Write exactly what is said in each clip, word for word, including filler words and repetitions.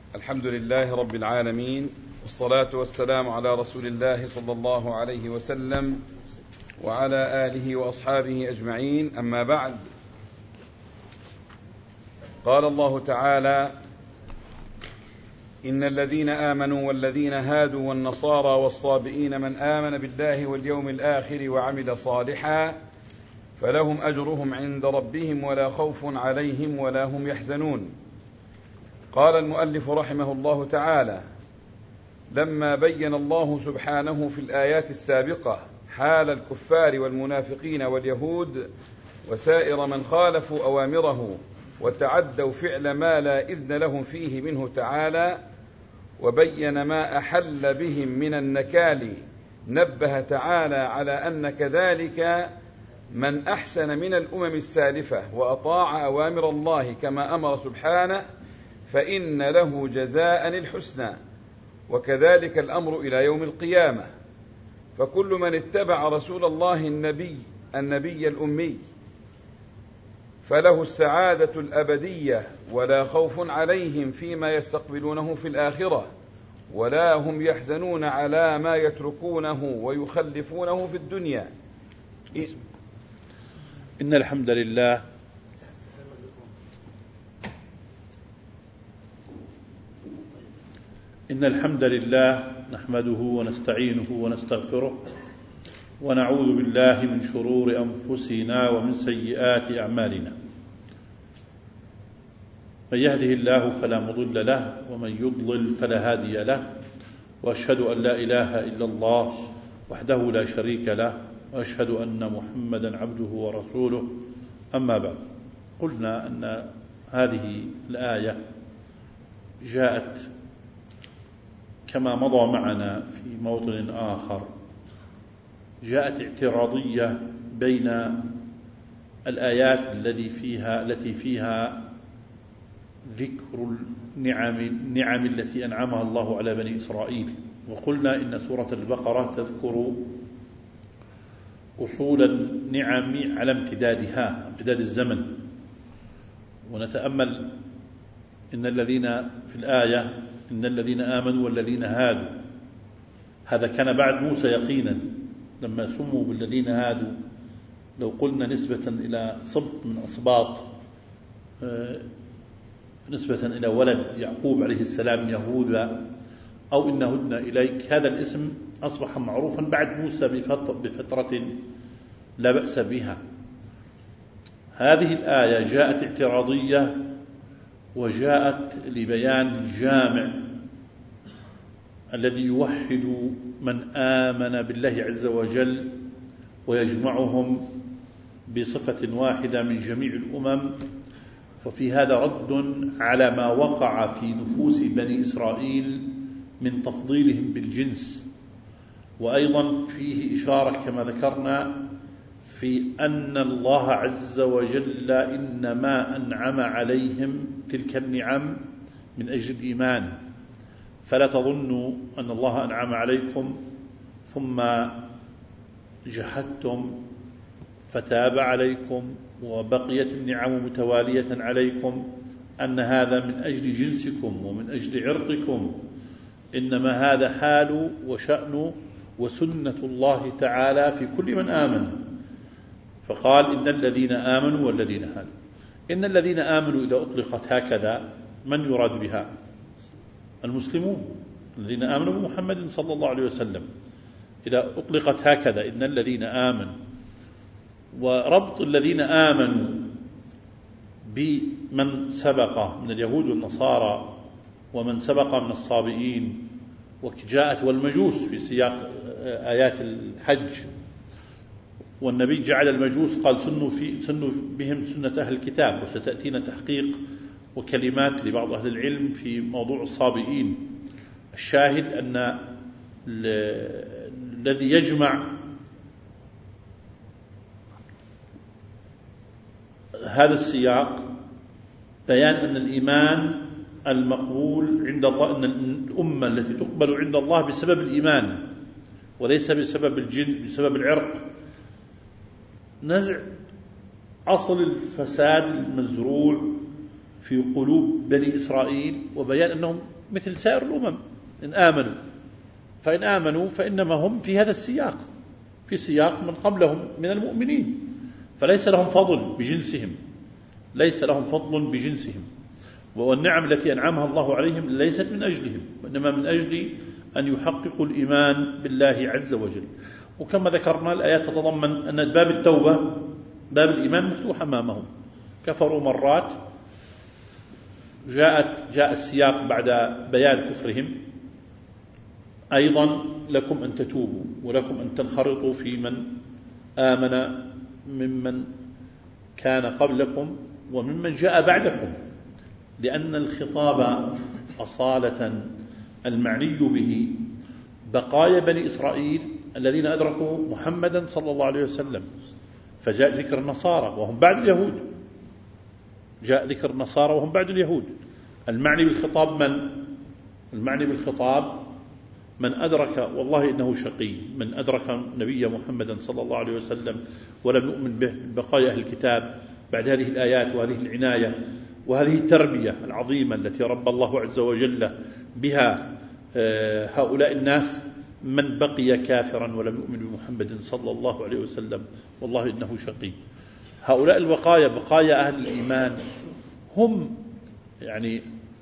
الحمد لله رب العالمين، والصلاة والسلام على رسول الله صلى الله عليه وسلم وعلى آله وأصحابه أجمعين. أما بعد، قال الله تعالى: إن الذين آمنوا والذين هادوا والنصارى والصابئين من آمن بالله واليوم الآخر وعمل صالحا فلهم أجرهم عند ربهم ولا خوف عليهم ولا هم يحزنون. قال المؤلف رحمه الله تعالى: لما بين الله سبحانه في الآيات السابقة حال الكفار والمنافقين واليهود وسائر من خالفوا أوامره وتعدوا فعل ما لا إذن لهم فيه منه تعالى، وبين ما أحل بهم من النكال، نبه تعالى على أن كذلك من أحسن من الأمم السالفة وأطاع أوامر الله كما أمر سبحانه فإن له جزاء الحسنى، وكذلك الأمر إلى يوم القيامة. فكل من اتبع رسول الله النبي النبي الأمي فله السعادة الأبدية، ولا خوف عليهم فيما يستقبلونه في الآخرة، ولا هم يحزنون على ما يتركونه ويخلفونه في الدنيا. إن الحمد لله إن الحمد لله نحمده ونستعينه ونستغفره، ونعوذ بالله من شرور أنفسنا ومن سيئات أعمالنا. من يهده الله فلا مضل له، ومن يضلل فلا هادي له، وأشهد أن لا إله إلا الله وحده لا شريك له، وأشهد أن محمدا عبده ورسوله. أما بعد، قلنا أن هذه الآية جاءت كما مضى معنا في موطن آخر، جاءت اعتراضية بين الآيات التي فيها التي فيها ذكر النعم النعم التي أنعمها الله على بني إسرائيل. وقلنا إن سورة البقرة تذكر أصول النعم على امتدادها، امتداد الزمن. ونتأمل إن الذين في الآية إن الذين آمنوا والذين هادوا، هذا كان بعد موسى يقينا لما سموا بالذين هادوا. لو قلنا نسبة إلى صبت من أصباط، نسبة إلى ولد يعقوب عليه السلام يهوذا، أو إن هدنا إليك، هذا الاسم أصبح معروفا بعد موسى بفترة لا بأس بها. هذه الآية جاءت اعتراضية، وجاءت لبيان الجامع الذي يوحد من آمن بالله عز وجل ويجمعهم بصفة واحدة من جميع الأمم. وفي هذا رد على ما وقع في نفوس بني إسرائيل من تفضيلهم بالجنس، وأيضا فيه إشارة كما ذكرنا في أن الله عز وجل إنما أنعم عليهم تلك النعم من أجل الإيمان. فلا تظنوا أن الله أنعم عليكم ثم جحدتم فتاب عليكم وبقيت النعم متوالية عليكم أن هذا من أجل جنسكم ومن أجل عرقكم. إنما هذا حال وشأن وسنة الله تعالى في كل من آمن. فقال: إن الذين آمنوا والذين هادوا. إن الذين آمنوا إذا أطلقت هكذا من يراد بها؟ المسلمون الذين آمنوا بمحمد صلى الله عليه وسلم. إذا أطلقت هكذا إن الذين آمنوا، وربط الذين آمنوا بمن سبق من اليهود والنصارى ومن سبق من الصابئين، وجاءت والمجوس في سياق آيات الحج. والنبي جعل المجوس قال سنوا, في سنوا بهم سنة أهل الكتاب، وستأتينا تحقيق وكلمات لبعض أهل العلم في موضوع الصابئين. الشاهد أن الذي يجمع هذا السياق بيان أن الإيمان المقبول عند الله، أن الأمة التي تقبل عند الله بسبب الإيمان وليس بسبب الجن بسبب العرق. نزع أصل الفساد المزروع في قلوب بني إسرائيل وبيان أنهم مثل سائر الأمم إن آمنوا، فإن آمنوا فإنما هم في هذا السياق، في سياق من قبلهم من المؤمنين، فليس لهم فضل بجنسهم، ليس لهم فضل بجنسهم، والنعم التي أنعمها الله عليهم ليست من أجلهم، وإنما من أجل أن يحققوا الإيمان بالله عز وجل. وكما ذكرنا الآيات تتضمن أن باب التوبة باب الإيمان مفتوح أمامهم، كفروا مرات، جاءت جاء السياق بعد بيان كفرهم أيضا لكم أن تتوبوا ولكم أن تنخرطوا في من آمن ممن كان قبلكم وممن جاء بعدكم، لأن الخطاب أصالة المعني به بقايا بني إسرائيل الذين أدركوا محمدا صلى الله عليه وسلم، فجاء ذكر النصارى وهم بعد اليهود، جاء ذكر النصارى وهم بعد اليهود. المعني بالخطاب من؟ المعني بالخطاب من أدرك، والله إنه شقي من أدرك نبي محمدا صلى الله عليه وسلم ولم يؤمن به بقايا أهل الكتاب بعد هذه الآيات وهذه العناية وهذه التربية العظيمة التي رب الله عز وجل بها هؤلاء الناس، من بقي كافرا ولم يؤمن بمحمد صلى الله عليه وسلم والله إنه شقي. هؤلاء البقايا بقايا أهل الإيمان هم يعني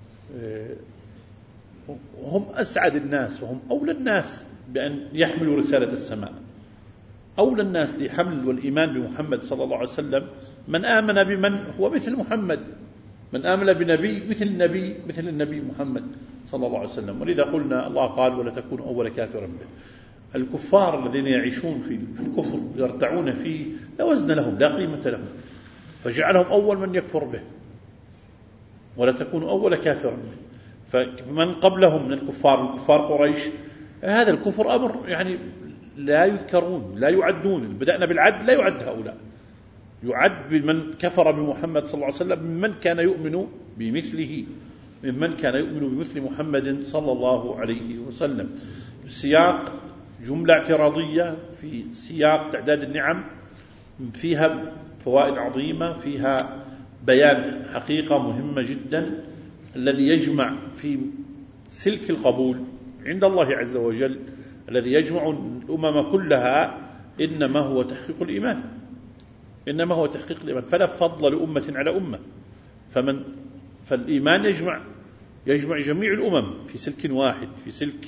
هم أسعد الناس وهم أولى الناس بأن يحملوا رسالة السماء، أولى الناس لحمل والإيمان بمحمد صلى الله عليه وسلم من آمن بمن هو مثل محمد، من آمن بنبي مثل النبي مثل النبي محمد صلى الله عليه وسلم. ولذا قلنا الله قال ولا تكون أول كافرا به. الكفار الذين يعيشون في الكفر يرتعون فيه لا وزن لهم لا قيمة لهم، فجعلهم أول من يكفر به، ولا تكون أول كافرا به. فمن قبلهم من الكفار الكفار قريش هذا الكفر أمر يعني لا يذكرون لا يعدون، بدأنا بالعد لا يعد هؤلاء، يعد بمن كفر بمحمد صلى الله عليه وسلم ممن كان يؤمن بمثله، ممن كان يؤمن بمثل محمد صلى الله عليه وسلم. سياق جملة اعتراضية في سياق تعداد النعم فيها فوائد عظيمة، فيها بيان حقيقة مهمة جدا الذي يجمع في سلك القبول عند الله عز وجل الذي يجمع الأمم كلها، إنما هو تحقيق الإيمان، إنما هو تحقيق الإيمان، فلا فضل لأمة على أمة، فمن فالإيمان يجمع يجمع جميع الأمم في سلك واحد، في سلك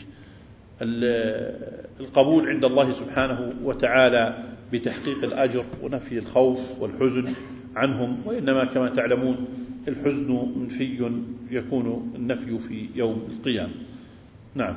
القبول عند الله سبحانه وتعالى بتحقيق الأجر ونفي الخوف والحزن عنهم. وإنما كما تعلمون الحزن منفي يكون النفي في يوم القيامة. نعم.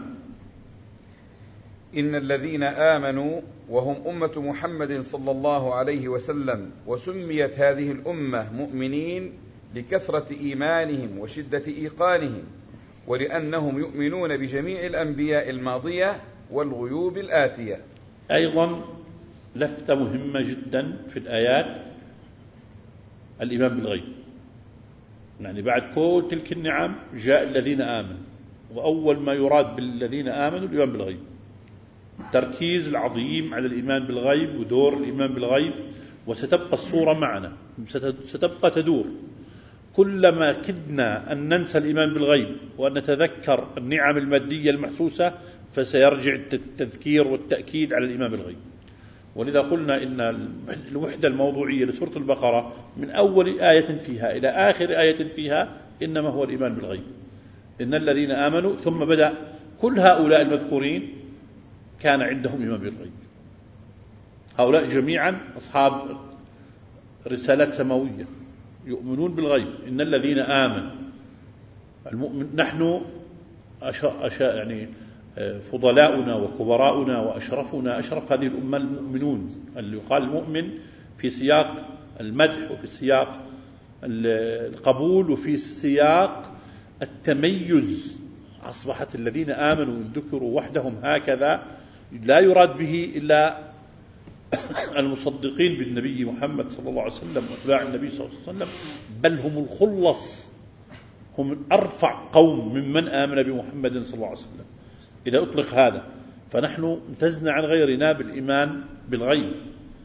إن الذين آمنوا وهم أمة محمد صلى الله عليه وسلم، وسميت هذه الأمة مؤمنين لكثرة إيمانهم وشدة إيقانهم، ولأنهم يؤمنون بجميع الأنبياء الماضية والغيوب الآتية. أيضا لفتة مهمة جدا في الآيات الإيمان بالغيب، يعني بعد كل تلك النعم جاء الذين آمنوا، وأول ما يراد بالذين آمنوا الإيمان بالغيب، التركيز العظيم على الإيمان بالغيب ودور الإيمان بالغيب. وستبقى الصورة معنا، ستبقى تدور، كلما كدنا أن ننسى الإيمان بالغيب وأن نتذكر النعم المادية المحسوسة فسيرجع التذكير والتأكيد على الإيمان بالغيب. ولذا قلنا إن الوحدة الموضوعية لسورة البقرة من أول آية فيها إلى آخر آية فيها إنما هو الإيمان بالغيب. إن الذين آمنوا، ثم بدأ كل هؤلاء المذكورين كان عندهم إيمان بالغيب، هؤلاء جميعا أصحاب رسالات سماوية يؤمنون بالغيب. إن الذين آمنوا المؤمن، نحن أشا أشا يعني فضلاؤنا وكبراؤنا وأشرفنا أشرف هذه الأمة المؤمنون، اللي يقال المؤمن في سياق المدح وفي سياق القبول وفي سياق التميز. أصبحت الذين آمنوا ذكروا وحدهم هكذا لا يراد به إلا المصدقين بالنبي محمد صلى الله عليه وسلم واتباع النبي صلى الله عليه وسلم، بل هم الخلص، هم أرفع قوم ممن آمن بمحمد صلى الله عليه وسلم إذا أطلق هذا. فنحن امتزنا عن غيرنا بالإيمان بالغيب،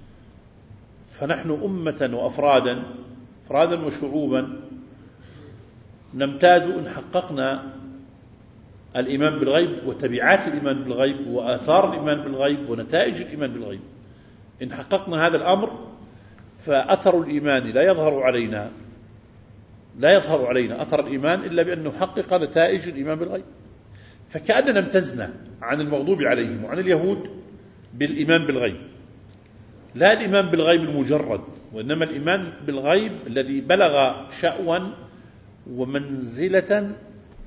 فنحن أمة وأفرادا أفرادا وشعوبا نمتاز إن حققنا الإيمان بالغيب وتبعات الإيمان بالغيب وآثار الإيمان بالغيب ونتائج الإيمان بالغيب. إن حققنا هذا الأمر فأثر الإيمان لا يظهر علينا لا يظهر علينا أثر الإيمان إلا بأن نحقق نتائج الإيمان بالغيب. فكأننا امتزنا عن المغضوب عليهم وعن اليهود بالإيمان بالغيب، لا الإيمان بالغيب المجرد، وإنما الإيمان بالغيب الذي بلغ شأوا ومنزلة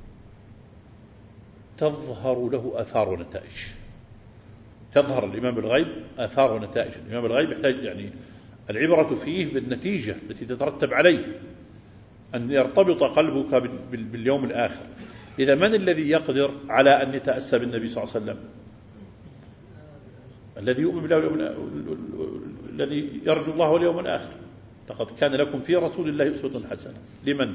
تظهر له آثار ونتائج. تظهر الإيمان بالغيب آثار ونتائج. الإيمان بالغيب يحتاج يعني العبرة فيه بالنتيجة التي تترتب عليه، أن يرتبط قلبك باليوم الآخر. إذا من الذي يقدر على أن يتأسى بالنبي صلى الله عليه وسلم؟ الذي يؤمن بالله الذي يرجو الله واليوم الآخر. لقد كان لكم في رسول الله أسوة حسنة لمن؟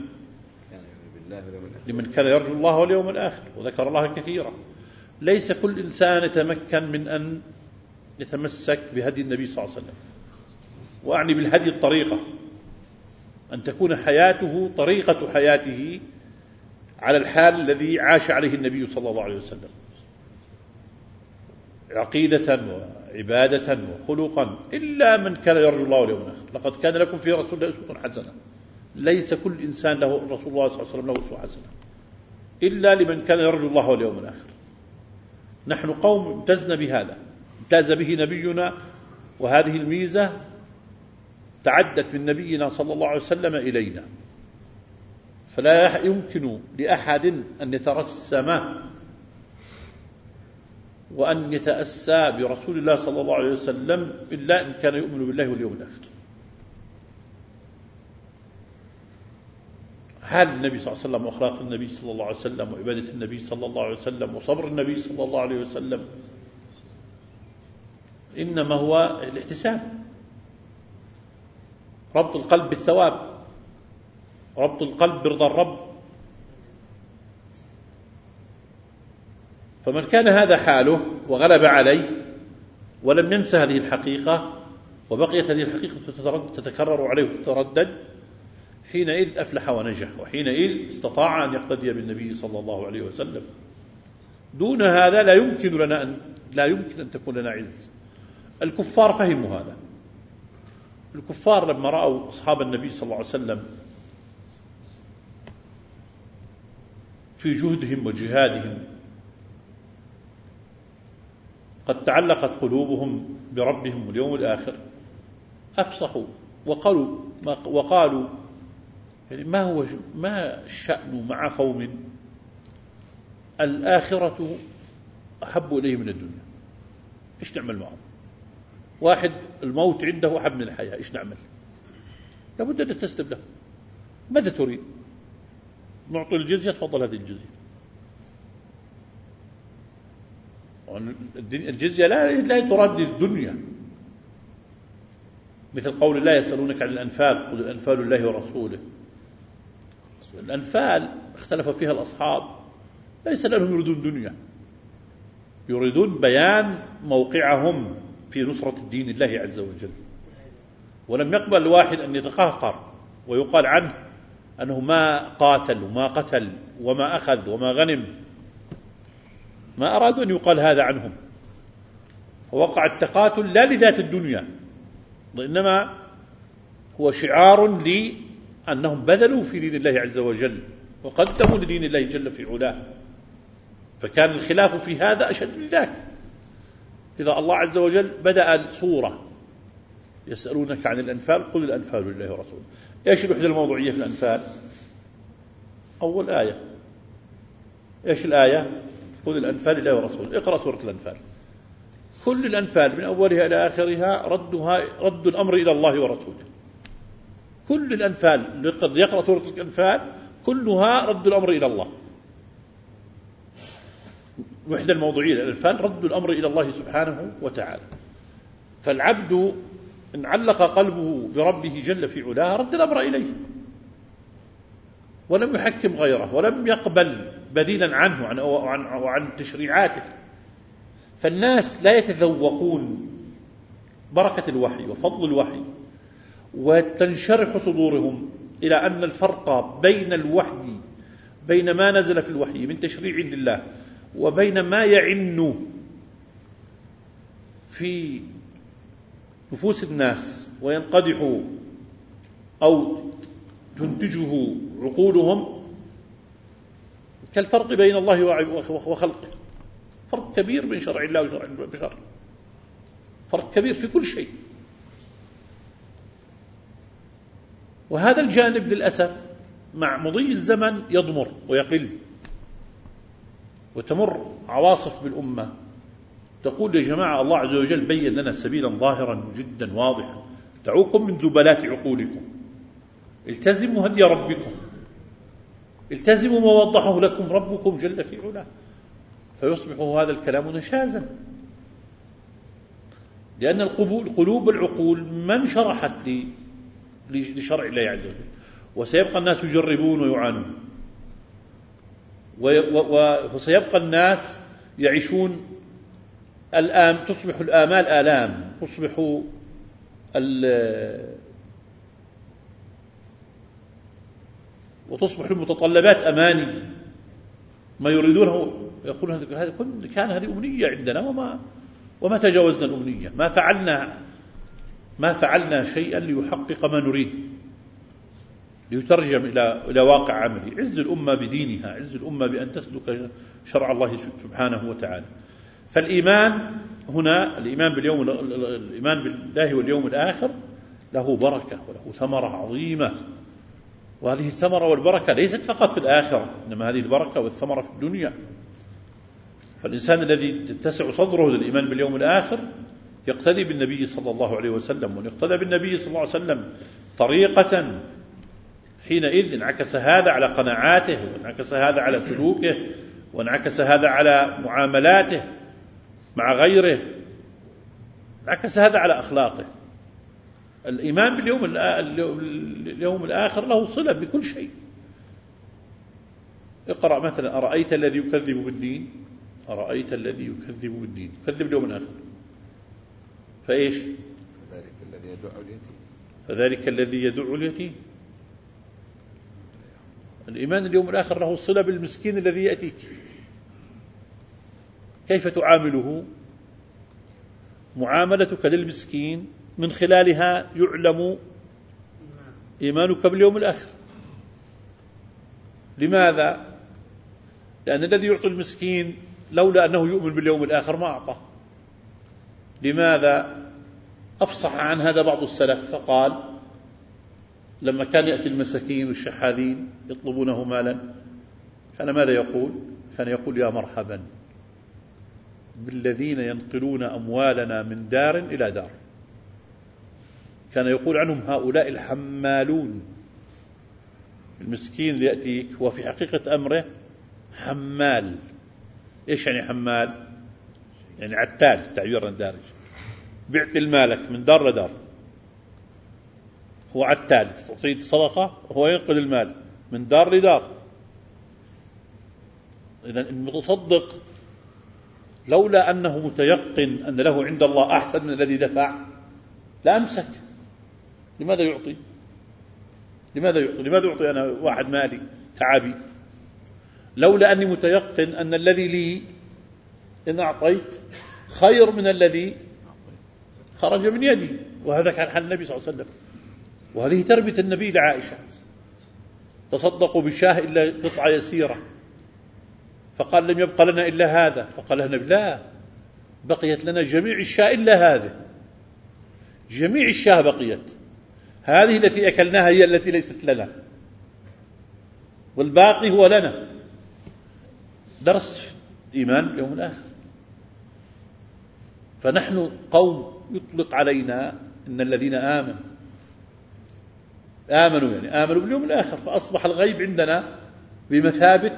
لمن كان يرجو الله واليوم الآخر وذكر الله كثيرا. ليس كل إنسان يتمكن من أن يتمسك بهدي النبي صلى الله عليه وسلم، وأعني بالهدي الطريقة، أن تكون حياته طريقة حياته على الحال الذي عاش عليه النبي صلى الله عليه وسلم، عقيدة وعبادة وخلقا، إلا من كان يرجو الله واليوم الآخر. لقد كان لكم في رسول الله أسوة حسنة. ليس كل إنسان له رسول الله صلى الله عليه وسلم له أسوة حسنة إلا لمن كان يرجو الله واليوم الآخر. نحن قوم امتزنا بهذا، امتاز به نبينا، وهذه الميزة تعدت من نبينا صلى الله عليه وسلم إلينا. فلا يمكن لأحد أن يترسم وأن يتأسى برسول الله صلى الله عليه وسلم إلا إن كان يؤمن بالله واليوم الآخر. حال النبي صلى الله عليه وسلم وأخلاق النبي صلى الله عليه وسلم وعبادة النبي صلى الله عليه وسلم وصبر النبي صلى الله عليه وسلم إنما هو الاحتساب، ربط القلب بالثواب، ربط القلب برضا الرب. فمن كان هذا حاله وغلب عليه ولم ينسى هذه الحقيقة وبقيت هذه الحقيقة تتكرر عليه وتتردد، حينئذ أفلح ونجح، وحينئذ استطاع أن يقتدي بالنبي صلى الله عليه وسلم. دون هذا لا يمكن لنا أن لا يمكن أن تكون لنا عز. الكفار فهموا هذا. الكفار لما رأوا أصحاب النبي صلى الله عليه وسلم في جهدهم وجهادهم قد تعلقت قلوبهم بربهم واليوم الآخر، أفصحوا وقالوا ما وقالوا يعني ما هو ما الشأن مع قوم الآخرة أحب إليه من الدنيا، إيش نعمل معهم؟ واحد الموت عنده أحب من الحياة، إيش نعمل؟ لابد أن تستسلم له. ماذا تريد؟ نعطي الجزية، تفضل هذه الجزية. الجزية لا لا تراد الدنيا، مثل قول الله يسألونك عن الأنفال قل الأنفال الله ورسوله. الأنفال اختلف فيها الأصحاب، ليس لهم يريدون دنيا، يريدون بيان موقعهم في نصرة الدين الله عز وجل. ولم يقبل الواحد أن يتقهقر ويقال عنه أنه ما قاتل وما قتل وما أخذ وما غنم، ما أرادوا أن يقال هذا عنهم. ووقع التقاتل لا لذات الدنيا، وإنما هو شعار لأنهم بذلوا في دين الله عز وجل وقدموا لدين الله جل في علاه، فكان الخلاف في هذا أشد من ذاك. إذا الله عز وجل بدأ السورة يسألونك عن الأنفال قل الأنفال لله ورسوله. إيش الوحدة الموضوعية في الأنفال؟ أول آية، إيش الآية؟ قل الأنفال لله ورسوله. اقرأ سورة الأنفال، كل الأنفال من أولها إلى آخرها ردها رد الأمر إلى الله ورسوله. كل الأنفال قد يقرأ سورة الأنفال كلها رد الأمر إلى الله. الوحدة الموضوعية للأنفال رد الأمر إلى الله سبحانه وتعالى. فالعبد إن علق قلبه بربه جل في علاه رد الأمر إليه، ولم يحكم غيره، ولم يقبل بديلا عنه وعن, وعن, وعن تشريعاته. فالناس لا يتذوقون بركة الوحي وفضل الوحي، وتنشرح صدورهم إلى أن الفرق بين الوحي بين ما نزل في الوحي من تشريع لله وبين ما يعن في نفوس الناس وينقدح أو تنتجه عقولهم كالفرق بين الله وخلقه. فرق كبير بين شرع الله وشرع البشر، فرق كبير في كل شيء. وهذا الجانب للأسف مع مضي الزمن يضمر ويقل، وتمر عواصف بالأمة تقول يا جماعة الله عز وجل بين لنا سبيلا ظاهرا جدا واضحا، دعوكم من زبلات عقولكم، التزموا هدي ربكم، التزموا ما وضحه لكم ربكم جل في علاه. فيصبح هذا الكلام نشازا، لأن القلوب والعقول ما انشرحت لشرع الله عز وجل، وسيبقى الناس يجربون ويعانون، وسيبقى الناس يعيشون الآن، تصبح الآمال آلام، تصبح وتصبح المتطلبات أماني، ما يريدونه يقولون هذا كان هذه أمنية عندنا وما وما تجاوزنا الأمنية، ما فعلنا ما فعلنا شيئا ليحقق ما نريد، ليترجم إلى إلى واقع عملي. عز الأمة بدينها، عز الأمة بأن تسلك شرع الله سبحانه وتعالى. فالإيمان هنا، الإيمان باليوم الإيمان بالله واليوم الآخر له بركة وله ثمرة عظيمة، وهذه الثمرة والبركة ليست فقط في الآخرة، إنما هذه البركة والثمرة في الدنيا. فالإنسان الذي يتسع صدره للإيمان باليوم الآخر يقتدي بالنبي صلى الله عليه وسلم، ومن اقتدى بالنبي صلى الله عليه وسلم طريقة حينئذ انعكس هذا على قناعاته، وانعكس هذا على سلوكه، وانعكس هذا على معاملاته مع غيره، انعكس هذا على أخلاقه. الإيمان باليوم اليوم الآخر له صلة بكل شيء. اقرأ مثلا أرأيت الذي يكذب بالدين، أرأيت الذي يكذب بالدين، يكذب اليوم الآخر، فإيش؟ فذلك الذي يدعو اليتيم، فذلك الذي يدعو اليتيم. الإيمان اليوم الآخر له صلة بالمسكين الذي يأتيك، كيف تعامله؟ معاملتك للمسكين من خلالها يعلم إيمانك باليوم الآخر. لماذا؟ لأن الذي يعطي المسكين لولا أنه يؤمن باليوم الآخر ما أعطى. لماذا؟ أفصح عن هذا بعض السلف فقال لما كان يأتي المساكين والشحاذين يطلبونه مالا كان ماذا يقول؟ كان يقول يا مرحبا بالذين ينقلون أموالنا من دار إلى دار. كان يقول عنهم هؤلاء الحمالون. المسكين اللي يأتيك هو في حقيقة أمره حمال. إيش يعني حمال؟ يعني عتال، التعبير الدارج، بيعطي المالك من دار لدار، هو عتال، تعطيه صدقة وهو ينقل المال من دار لدار. إذن المتصدق لولا أنه متيقن أن له عند الله أحسن من الذي دفع لا أمسك. لماذا يعطي؟ لماذا يعطي؟ لماذا يعطي أنا واحد مالي تعبي؟ لولا أني متيقن أن الذي لي إن أعطيت خير من الذي خرج من يدي. وهذا كان حال النبي صلى الله عليه وسلم، وهذه تربية النبي لعائشة. تصدقوا بشاه إلا قطعة يسيرة، فقال لم يبقى لنا إلا هذا، فقال لها النبي لا، بقيت لنا جميع الشاه إلا هذه، جميع الشاه بقيت، هذه التي أكلناها هي التي ليست لنا، والباقي هو لنا. درس إيمان اليوم الآخر. فنحن قوم يطلق علينا إن الذين آمنوا آمنوا يعني آمنوا باليوم الآخر، فأصبح الغيب عندنا بمثابة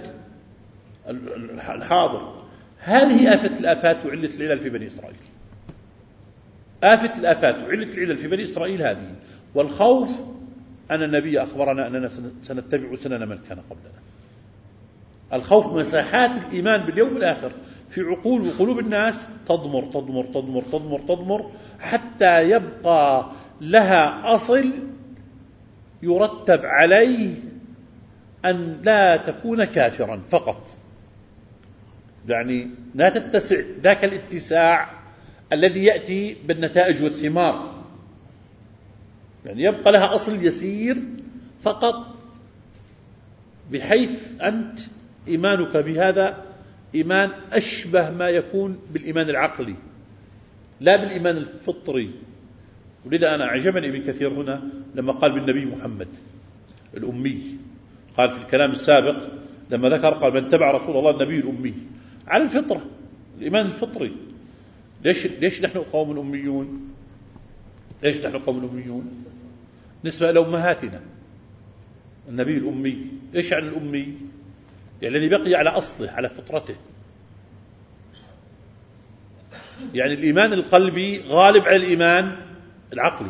الحاضر. هذه آفة الآفات وعلة العلل في بني إسرائيل. آفة الآفات وعلة العلل في بني إسرائيل هذه. والخوف أن النبي أخبرنا أننا سنتبع سنن من كان قبلنا. الخوف مساحات الإيمان باليوم الآخر في عقول وقلوب الناس تضمر تضمر تضمر تضمر تضمر حتى يبقى لها أصل يرتب عليه أن لا تكون كافرا فقط، يعني لا تتسع ذاك الاتساع الذي يأتي بالنتائج والثمار، يعني يبقى لها أصل يسير فقط، بحيث أنت إيمانك بهذا إيمان أشبه ما يكون بالإيمان العقلي لا بالإيمان الفطري. ولذا أنا أعجبني ابن كثير هنا لما قال بالنبي محمد الأمي، قال في الكلام السابق لما ذكر قال من تبع رسول الله النبي الأمي على الفطرة، الإيمان الفطري. ليش ليش نحن قوم أميون؟ ليش نحن قوم أميون؟ نسبة إلى أمهاتنا النبي الأمي. إيش يعني الأمي؟ يعني الذي بقي على أصله على فطرته، يعني الإيمان القلبي غالب على الإيمان العقلي.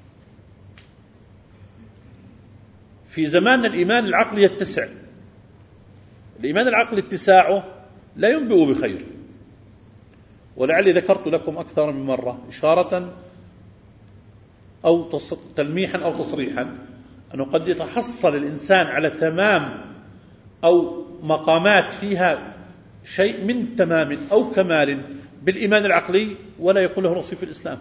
في زماننا الإيمان العقلي يتسع، الإيمان العقلي اتساعه لا ينبئ بخير. ولعلي ذكرت لكم أكثر من مرة إشارة أو تلميحا أو تصريحا أنه قد يتحصل الإنسان على تمام أو مقامات فيها شيء من تمام أو كمال بالإيمان العقلي ولا يكون له نصيب في الإسلام.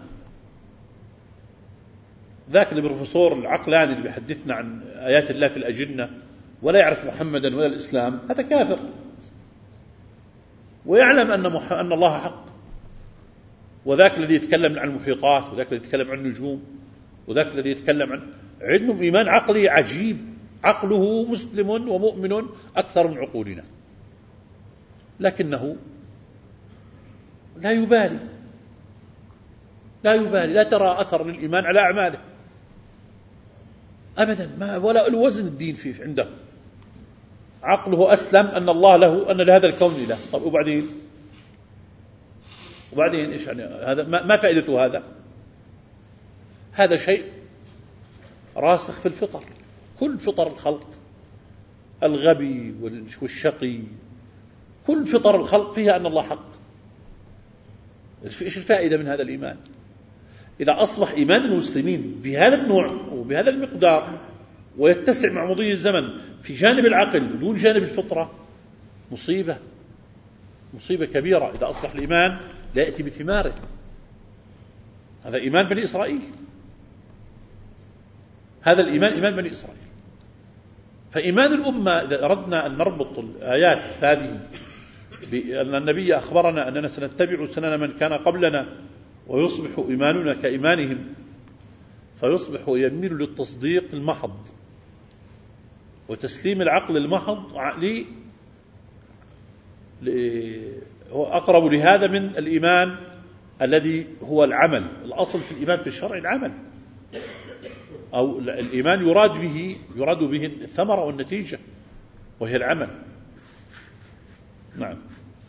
ذاك البروفيسور العقلاني اللي بيحدثنا عن آيات الله في الأجنة ولا يعرف محمدا ولا الإسلام، هذا كافر، ويعلم أن, مح... أن الله حق. وذاك الذي يتكلم عن المحيطات، وذاك الذي يتكلم عن النجوم، وذاك الذي يتكلم عن عندهم إيمان عقلي عجيب، عقله مسلم ومؤمن أكثر من عقولنا، لكنه لا يبالي لا يبالي لا ترى أثر للإيمان على أعماله أبدا، ما ولا الوزن الدين فيه عنده. عقله أسلم أن الله له، أن لهذا الكون إله. طب وبعدين وبعدين إيش يعني هذا؟ ما فائدته هذا؟ هذا شيء راسخ في الفطر، كل فطر الخلق، الغبي والشقي، كل فطر الخلق فيها أن الله حق. إيش الفائدة من هذا الإيمان؟ إذا أصبح إيمان المسلمين بهذا النوع وبهذا المقدار ويتسع مع مضي الزمن في جانب العقل دون جانب الفطرة، مصيبة مصيبة كبيرة. إذا أصبح الإيمان لا يأتي بثماره. هذا إيمان بني إسرائيل، هذا الإيمان إيمان بني إسرائيل. فإيمان الأمة إذا أردنا أن نربط الآيات هذه بأن النبي أخبرنا أننا سنتبع سنن من كان قبلنا ويصبح إيماننا كإيمانهم، فيصبح يميل للتصديق المحض وتسليم العقل المحض لي هو أقرب لهذا من الإيمان الذي هو العمل. الأصل في الإيمان في الشرع العمل، أو الإيمان يراد به يراد به الثمرة والنتيجة وهي العمل. نعم.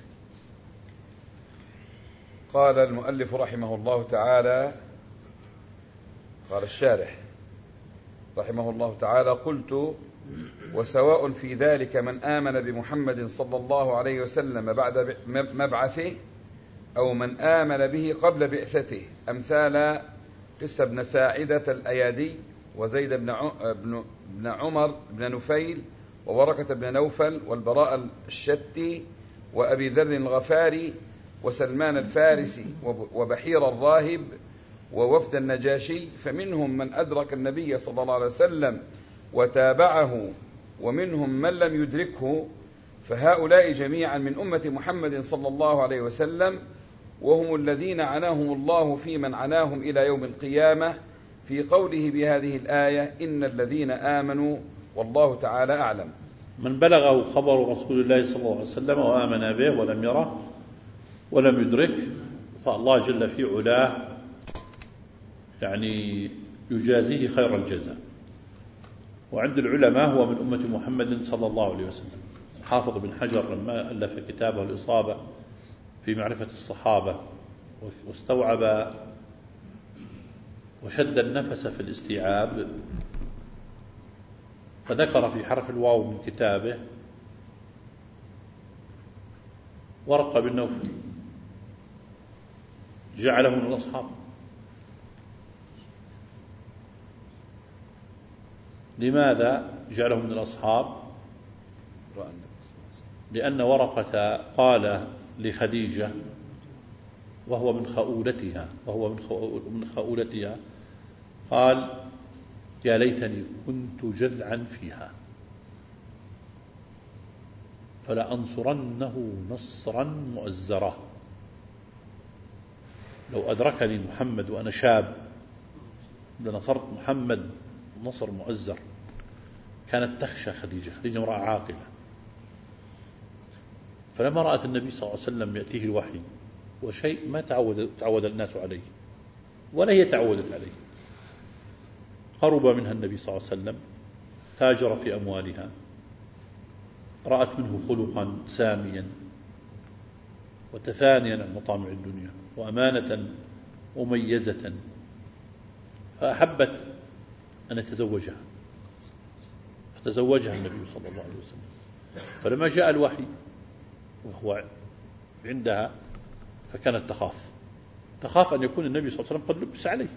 قال المؤلف رحمه الله تعالى، قال الشارح رحمه الله تعالى: قلت: وسواء في ذلك من آمن بمحمد صلى الله عليه وسلم بعد مبعثه أو من آمن به قبل بعثته، أمثال قس بن ساعدة الأيادي وزيد بن عمر بن نفيل وورقة بن نوفل والبراء الشتي وأبي ذر الغفاري وسلمان الفارسي وبحير الراهب ووفد النجاشي، فمنهم من أدرك النبي صلى الله عليه وسلم وتابعه ومنهم من لم يدركه، فهؤلاء جميعا من أمة محمد صلى الله عليه وسلم، وهم الذين عناهم الله في من عناهم إلى يوم القيامة في قوله بهذه الآية: إن الذين آمنوا والله تعالى أعلم. من بلغه خبر رسول الله صلى الله عليه وسلم وآمن به ولم يره ولم يدرك، فالله جل في علاه يعني يجازيه خير الجزاء. وعند العلماء هو من أمة محمد صلى الله عليه وسلم. حافظ بن حجر لما ألف كتابه الإصابة في معرفة الصحابة واستوعب وشد النفس في الاستيعاب، فذكر في حرف الواو من كتابه ورقة بن نوفل، جعله من الأصحاب. لماذا جعله من الأصحاب؟ لأن ورقة قال لخديجة وهو من خؤولتها وهو من خؤولتها قال يا ليتني كنت جذعا فيها فلأنصرنه نصرا مؤزرا. لو أدركني محمد وأنا شاب لنصرت محمد نصر مؤزر. كانت تخشى خديجة خديجة امرأة عاقلة. فلما رأت النبي صلى الله عليه وسلم يأتيه الوحي وشيء ما تعود, تعود الناس عليه ولا هي تعودت عليه، قرب منها النبي صلى الله عليه وسلم، تاجر في أموالها، رأت منه خلقا ساميا وتفانيا عن مطامع الدنيا وأمانة مميزة، فأحبت أن يتزوجها فتزوجها النبي صلى الله عليه وسلم. فلما جاء الوحي وهو عندها فكانت تخاف تخاف أن يكون النبي صلى الله عليه وسلم قد لبس عليه،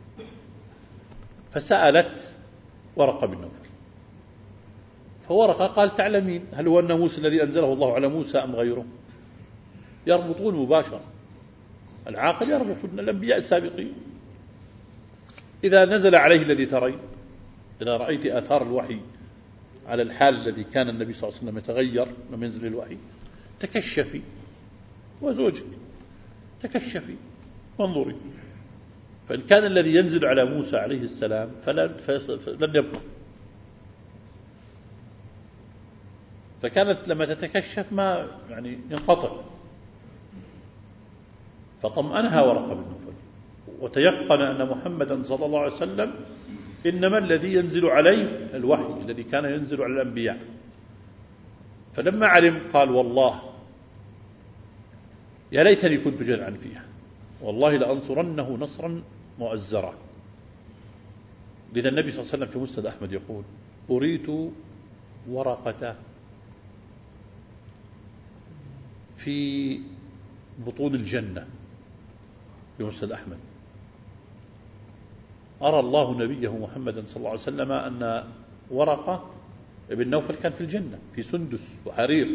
فسألت ورقة بن نوفل. فورقة قال تعلمين هل هو الناموس الذي أنزله الله على موسى أم غيره؟ يربطون مباشرة، العاقل يربط الأنبياء السابقين. إذا نزل عليه الذي ترين، إذا رأيت آثار الوحي على الحال الذي كان النبي صلى الله عليه وسلم يتغير لما ينزل الوحي، تكشفي وزوجك تكشفي وانظري. فإن كان الذي ينزل على موسى عليه السلام فلن, فلن يبقى. فكانت لما تتكشف ما يعني ينقطع. فطمأنها ورقة بن نوفل وتيقن أن محمدا صلى الله عليه وسلم إنما الذي ينزل عليه الوحي الذي كان ينزل على الأنبياء. فلما علم قال والله يا ليتني كنت جذعا فيها والله لأنصرنه نصرا مؤزرا. لذا النبي صلى الله عليه وسلم في مسند أحمد يقول أريت ورقة في بطون الجنة في مسند أحمد. أرى الله نبيه محمدا صلى الله عليه وسلم أن ورقة ابن نوفل كان في الجنة في سندس وحرير،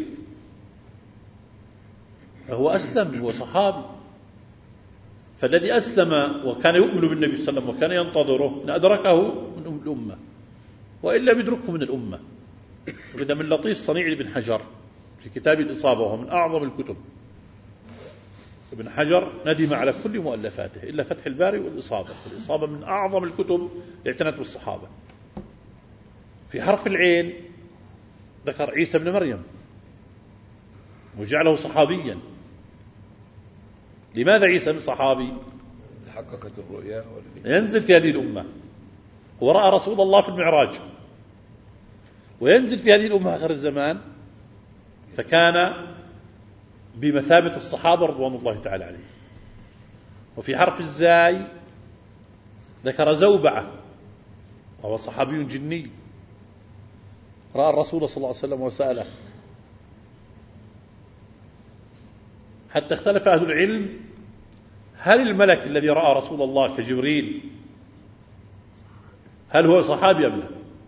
فهو أسلم وصحابي. فالذي أسلم وكان يؤمن بالنبي صلى الله عليه وسلم وكان ينتظره أدركه من الأمة وإلا يدركه من الأمة. وإذا من لطيف صنيع ابن حجر في كتاب الإصابة وهو من أعظم الكتب، ابن حجر ندم على كل مؤلفاته إلا فتح الباري والإصابة. الإصابة من أعظم الكتب اعتنت بالصحابة. في حرف العين ذكر عيسى بن مريم وجعله صحابيا. لماذا عيسى بن صحابي؟ تحققت الرؤيا ينزل في هذه الأمة، هو رأى رسول الله في المعراج وينزل في هذه الأمة آخر الزمان، فكان بمثابة الصحابة رضوان الله تعالى عليه. وفي حرف الزاي ذكر زوبعة وهو صحابي جني رأى الرسول صلى الله عليه وسلم وسأله، حتى اختلف أهل العلم هل الملك الذي رأى رسول الله كجبريل هل هو صحابي أم لا؟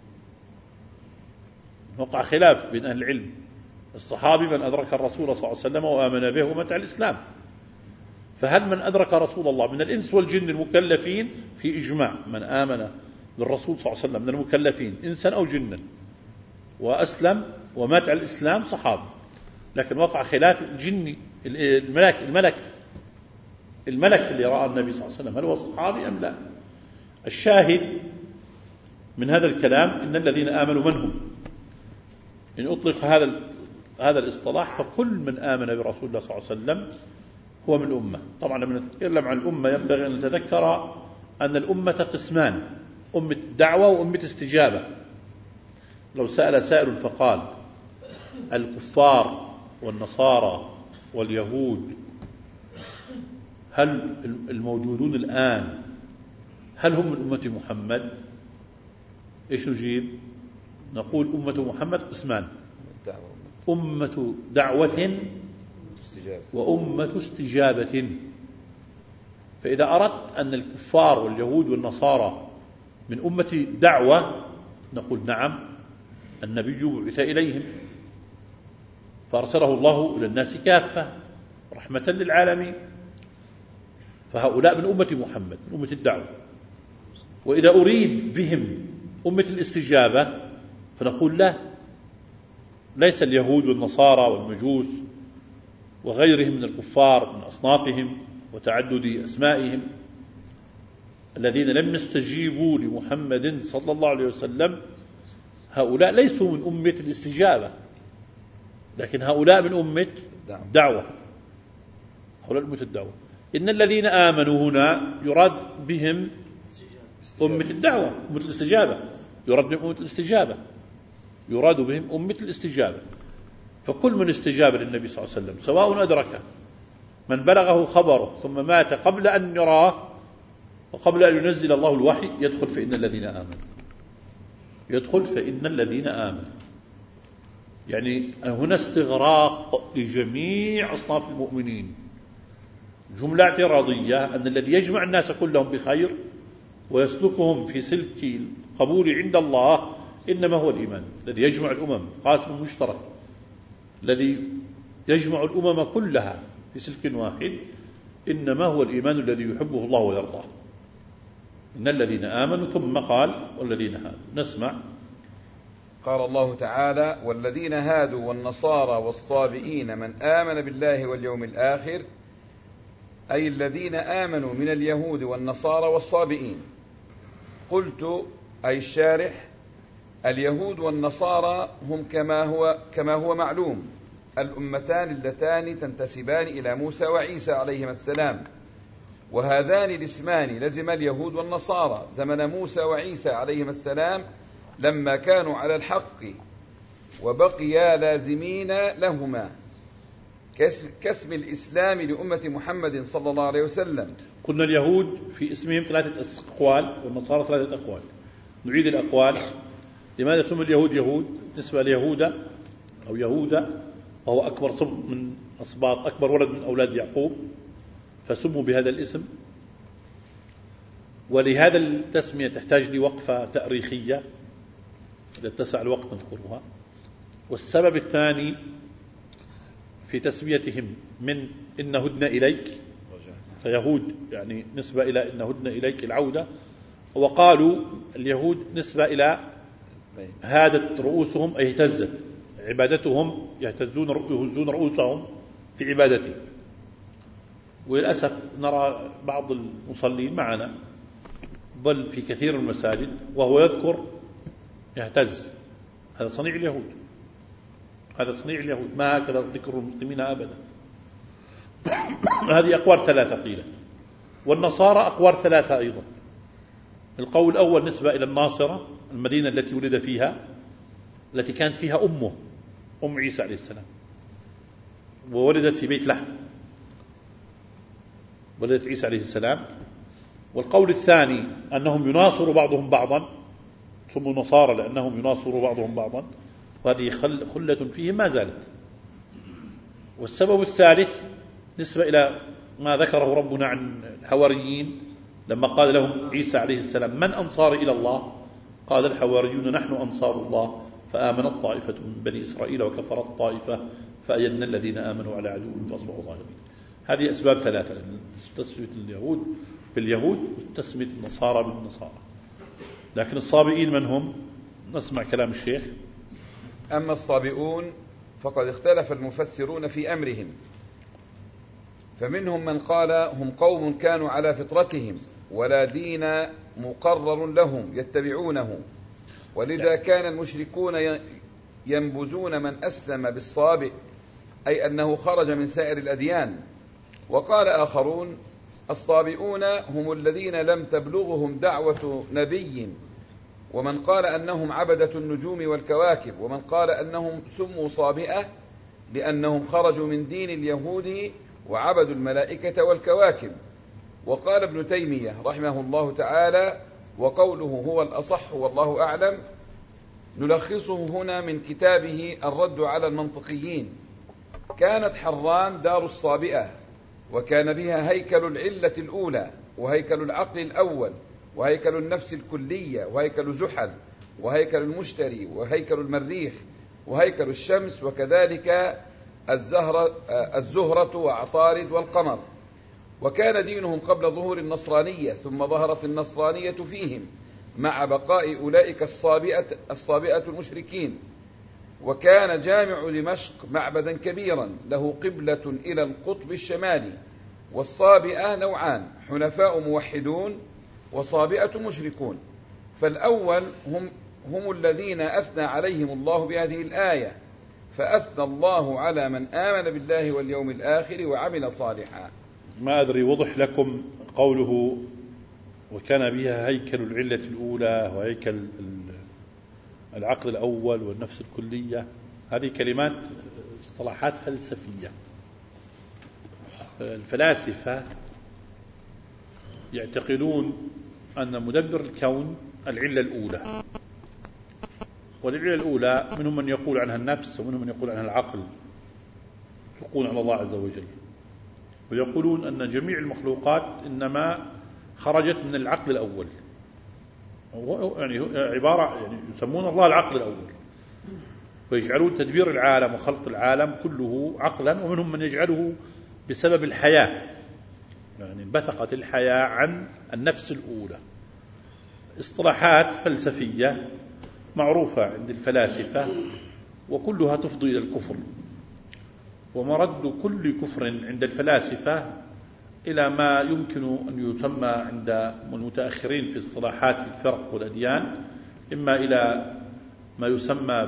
وقع خلاف بين أهل العلم. الصحابي من أدرك الرسول صلى الله عليه وسلم وآمن به ومات على الإسلام. فهل من أدرك رسول الله من الإنس والجن المكلفين؟ في إجماع من آمن بالرسول صلى الله عليه وسلم من المكلفين إنسا أو جنا وأسلم ومات على الإسلام صحابي. لكن وقع خلاف الجني الملك الملك الملك اللي رأى النبي صلى الله عليه وسلم هل هو صحابي أم لا؟ الشاهد من هذا الكلام إن الذين آمنوا من هم؟ إن أطلق هذا هذا الاصطلاح فكل من آمن برسول الله صلى الله عليه وسلم هو من الأمة. طبعا لما نتكلم عن الأمة ينبغي أن نتذكر أن الأمة قسمان، أمة دعوة وأمة استجابة. لو سأل سائل فقال الكفار والنصارى واليهود هل الموجودون الآن هل هم من أمة محمد؟ إيش نجيب؟ نقول أمة محمد قسمان، أمة دعوة وأمة استجابة. فإذا أردت أن الكفار واليهود والنصارى من أمة دعوة نقول نعم النبي بعث إليهم فأرسله الله إلى الناس كافة رحمة للعالمين. فهؤلاء من أمة محمد، من أمة الدعوة. وإذا أريد بهم أمة الاستجابة فنقول لا، ليس اليهود والنصارى والمجوس وغيرهم من الكفار من أصنافهم وتعدد أسمائهم الذين لم يستجيبوا لمحمد صلى الله عليه وسلم، هؤلاء ليسوا من أمة الاستجابة، لكن هؤلاء من أمة دعوة. هؤلاء أمة الدعوة. إن الذين آمنوا هنا يراد بهم أمة الدعوة، أمة الاستجابة، يراد بهم أمة الاستجابة، يراد بهم أمة الاستجابة. فكل من استجاب للنبي صلى الله عليه وسلم سواء أدركه من بلغه خبره ثم مات قبل أن يراه وقبل أن ينزل الله الوحي يدخل فإن الذين آمنوا، يدخل فإن الذين آمنوا. يعني هنا استغراق لجميع أصناف المؤمنين، جملة اعتراضية أن الذي يجمع الناس كلهم بخير ويسلكهم في سلك القبول عند الله إنما هو الإيمان الذي يجمع الأمم، قاسم مشترك الذي يجمع الأمم كلها في سلك واحد إنما هو الإيمان الذي يحبه الله ويرضاه. إن الذين آمنوا ثم قال والذين هادوا. نسمع. قال الله تعالى: والذين هادوا والنصارى والصابئين من آمن بالله واليوم الآخر، أي الذين آمنوا من اليهود والنصارى والصابئين. قلت أي الشارح: اليهود والنصارى هم كما هو كما هو معلوم الأمتان اللتان تنتسبان إلى موسى وعيسى عليهما السلام، وهذان الاسمان لزم اليهود والنصارى زمن موسى وعيسى عليهما السلام لما كانوا على الحق وبقيا لازمين لهما كاسم الإسلام لأمة محمد صلى الله عليه وسلم. قلنا اليهود في اسمهم ثلاثة أقوال والنصارى ثلاثة أقوال. نعيد الأقوال. لماذا سموا اليهود يهود؟ نسبة ليهودا أو يهودا، وهو أكبر صب من أصباط، أكبر ولد من أولاد يعقوب، فسموا بهذا الاسم. ولهذا التسمية تحتاج لوقفة تاريخية إذا اتسع الوقت نذكرها. والسبب الثاني في تسميتهم من إن هدنا إليك، فيهود يعني نسبة إلى إن هدنا إليك العودة، وقالوا اليهود نسبة إلى هادت رؤوسهم أي اهتزت عبادتهم، يهتزون يهزون رؤوسهم في عبادته. وللأسف نرى بعض المصلين معنا بل في كثير من المساجد وهو يذكر يهتز، هذا صنيع اليهود، هذا صنيع اليهود، ما هكذا ذكر المسلمين أبدا. هذه أقوال ثلاثة قيلة. والنصارى أقوال ثلاثة أيضا. القول الأول نسبة إلى الناصرة، المدينة التي ولد فيها، التي كانت فيها أمه أم عيسى عليه السلام، وولدت في بيت لحم، ولدت عيسى عليه السلام. والقول الثاني أنهم يناصر بعضهم بعضا، سموا نصارى لأنهم يناصر بعضهم بعضا، وهذه خلة فيهم ما زالت. والسبب الثالث نسبة إلى ما ذكره ربنا عن الحواريين لما قال لهم عيسى عليه السلام: من أنصار إلى الله؟ قال الحواريون: نحن أنصار الله، فآمنت طائفة من بني إسرائيل وكفرت طائفة فأيدنا الذين آمنوا على عدوهم فأصبحوا ظالمين. هذه أسباب ثلاثة: تسمية اليهود باليهود وتسمية النصارى بالنصارى. لكن الصابئين من هم؟ نسمع كلام الشيخ. أما الصابئون فقد اختلف المفسرون في أمرهم، فمنهم من قال هم قوم كانوا على فطرتهم ولا دين مقرر لهم يتبعونه، ولذا كان المشركون ينبذون من أسلم بالصابئ، أي أنه خرج من سائر الأديان. وقال آخرون: الصابئون هم الذين لم تبلغهم دعوة نبي، ومن قال أنهم عبدة النجوم والكواكب، ومن قال أنهم سموا صابئة لأنهم خرجوا من دين اليهود وعبدوا الملائكة والكواكب. وقال ابن تيمية رحمه الله تعالى: وقوله هو الأصح والله أعلم نلخصه هنا من كتابه الرد على المنطقيين: كانت حران دار الصابئة، وكان بها هيكل العلة الأولى، وهيكل العقل الأول، وهيكل النفس الكلية، وهيكل زحل، وهيكل المشتري، وهيكل المريخ، وهيكل الشمس، وكذلك الزهرة, الزهرة وعطارد والقمر. وكان دينهم قبل ظهور النصرانية، ثم ظهرت النصرانية فيهم مع بقاء أولئك الصابئة, الصابئة المشركين. وكان جامع دمشق معبدا كبيرا له قبلة إلى القطب الشمالي. والصابئة نوعان: حنفاء موحدون وصابئة مشركون. فالأول هم, هم الذين أثنى عليهم الله بهذه الآية، فأثنى الله على من آمن بالله واليوم الآخر وعمل صالحا. ما أدري وضح لكم قوله وكان بها هيكل العلة الأولى وهيكل العقل الأول والنفس الكلية. هذه كلمات اصطلاحات فلسفية. الفلاسفة يعتقدون أن مدبر الكون العلة الأولى، والعلة الأولى منهم من يقول عنها النفس ومنهم من يقول عنها العقل، يقولون على الله عز وجل، ويقولون أن جميع المخلوقات إنما خرجت من العقل الأول، يعني عبارة يعني يسمون الله العقل الأول، ويجعلون تدبير العالم وخلق العالم كله عقلا، ومنهم من يجعله بسبب الحياة، يعني انبثقت الحياة عن النفس الأولى. اصطلاحات فلسفية معروفة عند الفلاسفة وكلها تفضي إلى الكفر، ومرد كل كفر عند الفلاسفة إلى ما يمكن أن يسمى عند المتأخرين في اصطلاحات الفرق والأديان إما إلى ما يسمى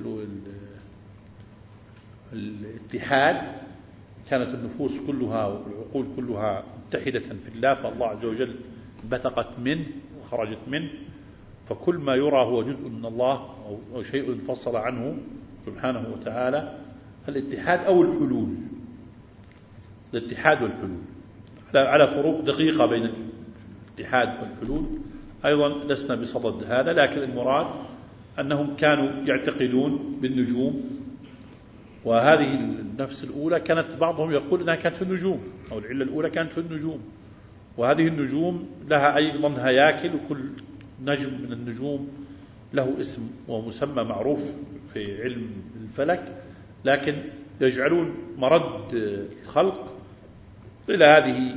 بالاتحاد، كانت النفوس كلها والعقول كلها متحدة في الله، فالله عز وجل انبثقت منه وخرجت منه، فكل ما يرى هو جزء من الله أو شيء انفصل عنه سبحانه وتعالى. الاتحاد أو الحلول، الاتحاد والحلول على فروق دقيقة بين الاتحاد والحلول، أيضا لسنا بصدد هذا، لكن المراد أنهم كانوا يعتقدون بالنجوم، وهذه النفس الأولى كانت بعضهم يقول أنها كانت في النجوم، أو العلة الأولى كانت في النجوم، وهذه النجوم لها أيضا هياكل، وكل نجم من النجوم له اسم ومسمى معروف في علم الفلك، لكن يجعلون مرد الخلق إلى هذه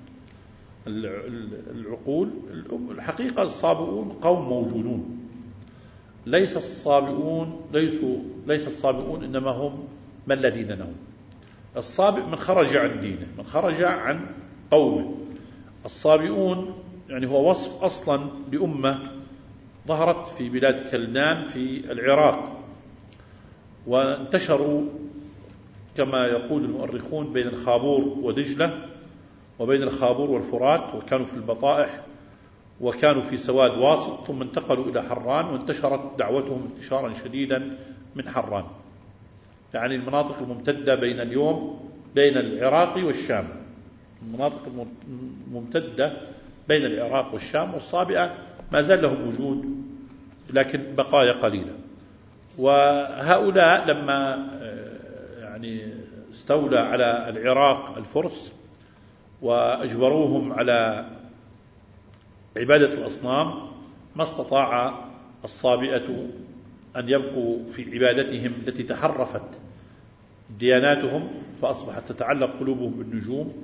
العقول. الحقيقة الصابئون قوم موجودون، ليس الصابئون ليسوا ليس الصابئون إنما هم من لا دين لهم. الصابئ من خرج عن دينه، من خرج عن قومه. الصابئون يعني هو وصف أصلا لأمة ظهرت في بلاد كلدان في العراق، وانتشروا كما يقول المؤرخون بين الخابور ودجلة وبين الخابور والفرات، وكانوا في البطائح وكانوا في سواد واسط، ثم انتقلوا إلى حران، وانتشرت دعوتهم انتشارا شديدا من حران، يعني المناطق الممتدة بين اليوم بين العراق والشام، المناطق الممتدة بين العراق والشام. والصابئة ما زال لهم وجود لكن بقايا قليلة. وهؤلاء لما يعني استولى على العراق الفرس وأجبروهم على عبادة الأصنام، ما استطاع الصابئة أن يبقوا في عبادتهم التي تحرفت دياناتهم، فأصبحت تتعلق قلوبهم بالنجوم،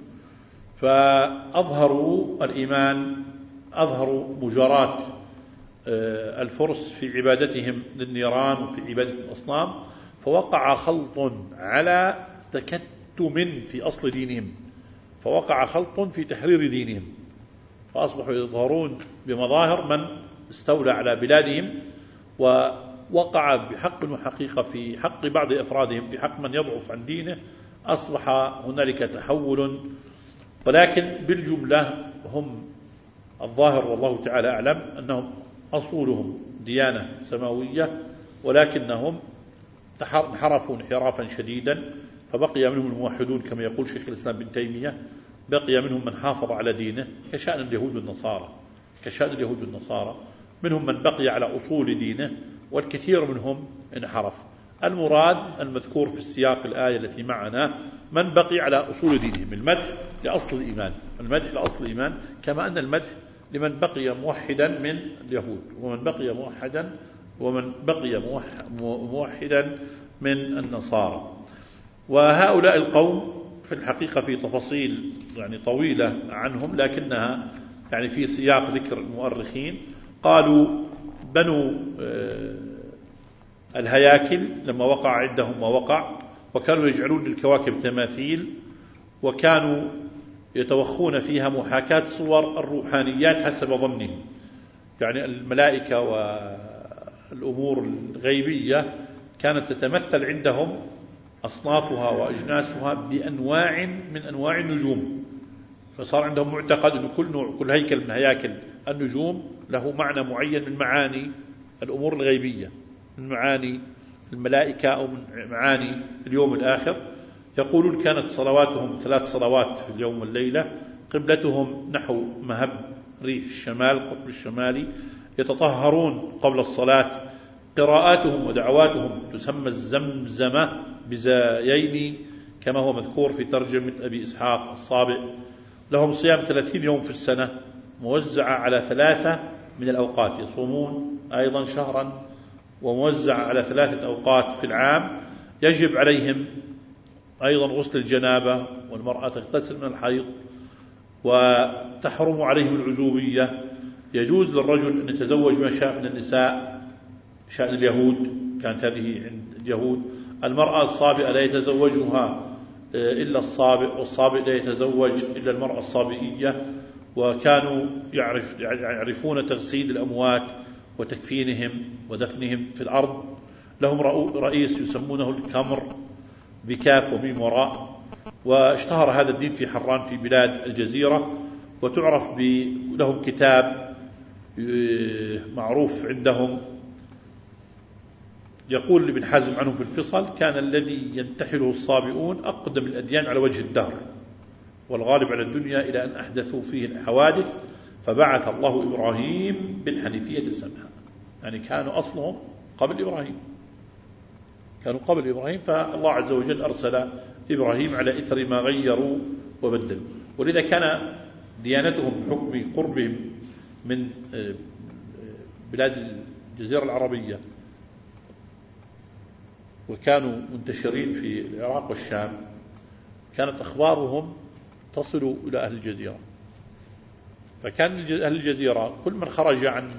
فأظهروا الإيمان، أظهروا مجاراة الفرس في عبادتهم للنيران وفي عبادة الأصنام، فوقع خلط على تكتم في أصل دينهم، فوقع خلط في تحرير دينهم، فأصبحوا يظهرون بمظاهر من استولى على بلادهم، ووقع بحق وحقيقة في حق بعض أفرادهم، في حق من يضعف عن دينه أصبح هنالك تحول. ولكن بالجملة هم الظاهر والله تعالى أعلم أنهم أصولهم ديانة سماوية، ولكنهم انحرفوا انحرافا شديدا، فبقي منهم الموحدون كما يقول شيخ الإسلام ابن تيمية، بقي منهم من حافظ على دينه كشأن اليهود والنصارى، كشأن اليهود والنصارى منهم من بقي على أصول دينه، والكثير منهم انحرف. المراد المذكور في السياق الآية التي معنا من بقي على أصول دينهم، المدح لأصل الإيمان، المدح لأصل الإيمان، كما أن المدح لمن بقي موحدا من اليهود، ومن بقي موحدا ومن بقي موحدا من النصارى. وهؤلاء القوم في الحقيقة في تفاصيل يعني طويلة عنهم، لكنها يعني في سياق ذكر المؤرخين. قالوا بنو الهياكل لما وقع عندهم ما وقع، وكانوا يجعلون للكواكب تماثيل، وكانوا يتوخون فيها محاكاة صور الروحانيات حسب ظنهم، يعني الملائكة والأمور الغيبية كانت تتمثل عندهم أصنافها وأجناسها بأنواع من أنواع النجوم، فصار عندهم معتقد أن كل نوع كل هيكل من هياكل النجوم له معنى معين من معاني الأمور الغيبية، من معاني الملائكة أو من معاني اليوم الآخر. يقولون كانت صلواتهم ثلاث صلوات في اليوم والليلة، قبلتهم نحو مهب ريح الشمال القطب الشمالي، يتطهرون قبل الصلاة، قراءاتهم ودعواتهم تسمى الزمزمة بزايين كما هو مذكور في ترجمة أبي إسحاق الصابع. لهم صيام ثلاثين يوم في السنة موزعة على ثلاثة من الأوقات، يصومون أيضا شهرا وموزع على ثلاثة أوقات في العام. يجب عليهم أيضا غسل الجنابة، والمرأة تغتسل من الحيض، وتحرم عليهم العزوبية. يجوز للرجل أن يتزوج ما شاء من النساء، شأن اليهود كانت هذه عند اليهود. المرأة الصابئة لا يتزوجها إلا الصابئ، والصابئ لا يتزوج إلا المرأة الصابئية. وكانوا يعرف يعرفون تغسيل الأموات وتكفينهم ودفنهم في الأرض. لهم رئيس يسمونه الكمر بكاف وميم وراء. واشتهر هذا الدين في حران في بلاد الجزيرة، وتعرف لهم كتاب معروف عندهم يقول ابن حزم عنهم في الفصل: كان الذي ينتحله الصابئون أقدم الأديان على وجه الدهر، والغالب على الدنيا إلى أن أحدثوا فيه الحوادث، فبعث الله إبراهيم بالحنيفية السمحة. يعني كانوا أصلهم قبل إبراهيم، كانوا قبل إبراهيم، فالله عز وجل أرسل إبراهيم على إثر ما غيروا وبدلوا. ولذا كان ديانتهم بحكم قربهم من بلاد الجزيرة العربية، وكانوا منتشرين في العراق والشام، كانت أخبارهم تصل إلى أهل الجزيرة. فكان أهل الجزيرة كل من خرج عن